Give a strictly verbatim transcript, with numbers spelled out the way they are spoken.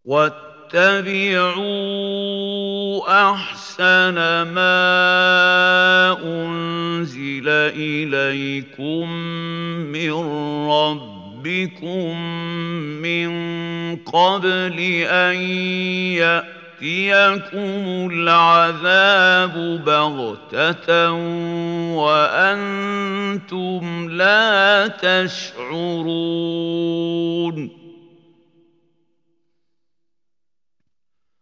واتبعوا أحسن ما أنزل إليكم من ربكم من قبل أن يأتيكم العذاب بغتة وأنتم لا تشعرون